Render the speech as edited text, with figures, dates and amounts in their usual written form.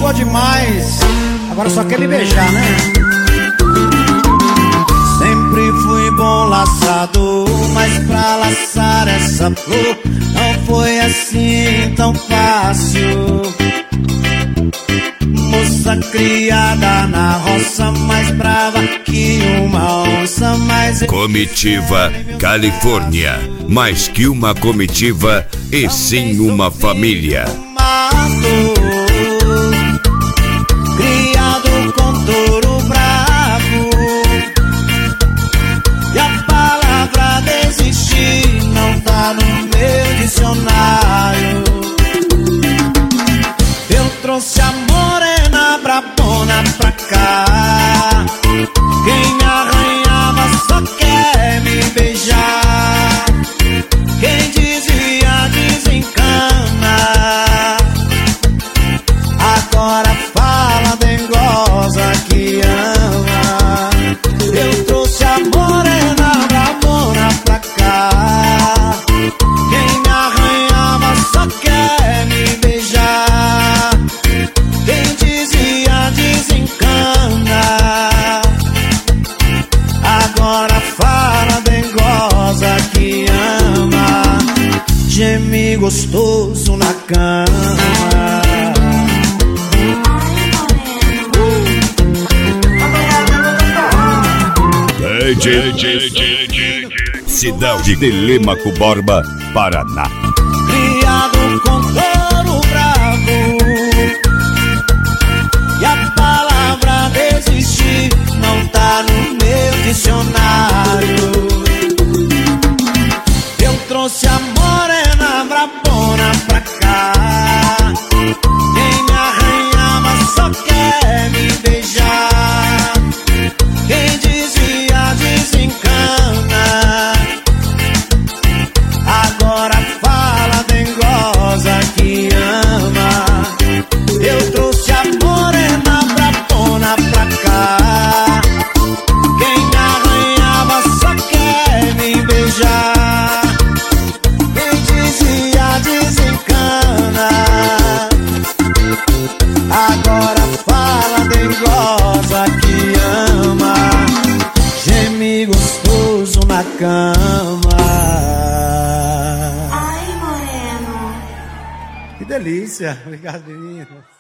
boa demais. Agora só quer me beijar, né? Sempre fui bom laçador, mas pra laçar essa flor não foi assim tão fácil. Moça criada na roça, mais brava que uma onça, mas... Comitiva Califórnia, mais que uma comitiva, e sim uma família. Criado com touro bravo, e a palavra desistir não tá no meu dicionário. Eu trouxe a morena brabona pra cá, quem me arranhava só quer me beijar, quem desvia desencana, agora fala dengosa que ama. Eu trouxe a morena brabona pra cá, quem me arranhava só quer me beijar, quem desvia desencana, agora fala dengosa que ama. Geme gostoso na cama. Cidade de Telêmaco Borba, Paraná. Criado com touro bravo, e a palavra desistir não tá no meu dicionário. Eu trouxe a morena brabona pra cá, quem me arranhava só quer me beijar, quem desvia desencana, agora fala dengosa que ama. Eu trouxe a morena brabona pra cá, quem me arranhava só quer me beijar, quem desvia desencana, agora fala dengosa que ama. Geme gostoso na cama. Ai, moreno. Que delícia. Obrigado, menino.